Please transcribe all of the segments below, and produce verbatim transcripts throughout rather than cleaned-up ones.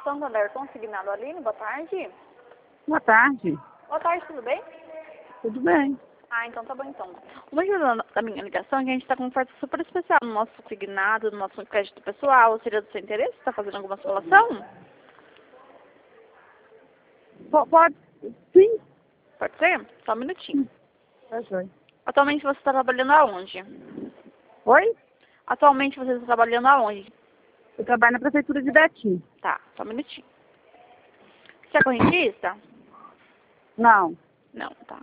Santander Consignado, Aline, boa tarde. Boa tarde. Boa tarde, tudo bem? Tudo bem. Ah, então tá bom então. O motivo da da minha ligação é que a gente está com uma oferta super especial no nosso consignado, no nosso crédito pessoal. Seria do seu interesse? Está fazendo alguma simulação? Po- Pode? Sim. Pode ser? Só um minutinho. Tá joia. Atualmente você está trabalhando aonde? Oi? Atualmente você está trabalhando aonde? Eu trabalho na prefeitura de Betim. Tá, só um minutinho. Você é correntista? Não. Não, tá.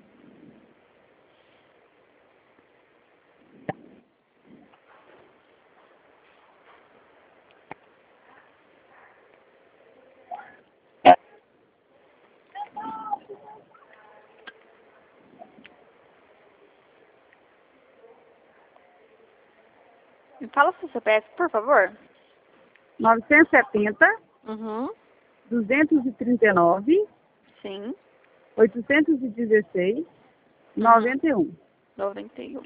Me fala seu C P F, por favor. novecentos e setenta, Uhum. duzentos e trinta e nove, Sim. oitocentos e dezesseis, noventa e um. noventa e um.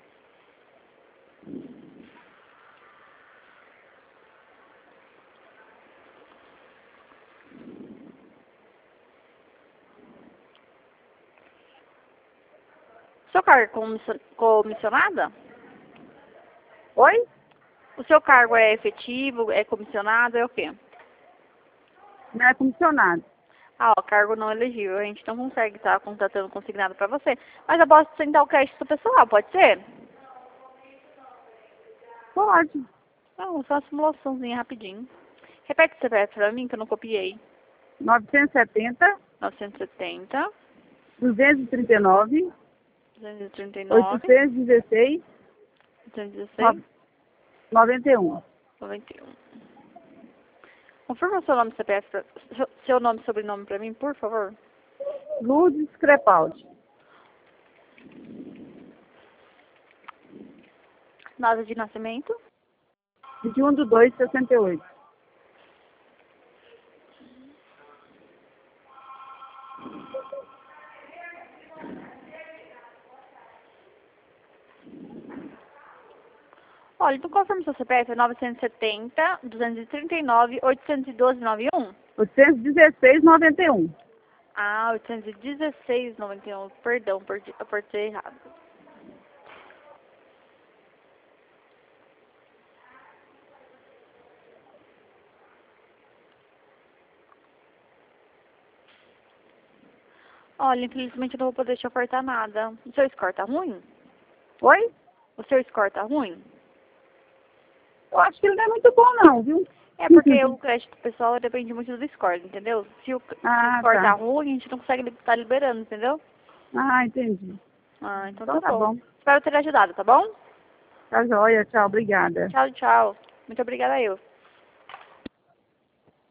Seu cargo é comissio- comissionada? Oi? O seu cargo é efetivo, é comissionado, é o quê? Não é comissionado. Ah, ó, cargo não elegível. A gente não consegue estar contratando consignado para você. Mas eu posso tentar o crédito pessoal, pode ser? Pode. Não, só uma simulaçãozinha rapidinho. Repete o C P F para mim que eu não copiei. novecentos e setenta, novecentos e setenta, duzentos e trinta e nove, duzentos e trinta e nove, oitocentos e dezesseis, duzentos e dezesseis, noventa e um. noventa e um. Confirma seu nome e C P F, pra, seu, seu nome e sobrenome para mim, por favor. Lourdes Crepaldi. Data de nascimento. vinte e um de dois de sessenta e oito. Olha, então confirma seu C P F, é novecentos e setenta, duzentos e trinta e nove, oitocentos e doze, noventa e um. oitocentos e dezesseis, noventa e um. Ah, oitocentos e dezesseis, noventa e um. Perdão, perdi, apertei errado. Olha, infelizmente eu não vou poder te ofertar nada. O seu score tá ruim? Oi? O seu score tá ruim? Eu acho que ele não é muito bom não, viu? É porque o crédito pessoal depende muito do score, entendeu? Se o, se o Ah, score tá tá. ruim, a gente não consegue estar liberando, entendeu? Ah, entendi. Ah, então, Então tá, tá bom. bom. Espero ter ajudado, tá bom? Tá joia, tchau, obrigada. Tchau, tchau. Muito obrigada a eu.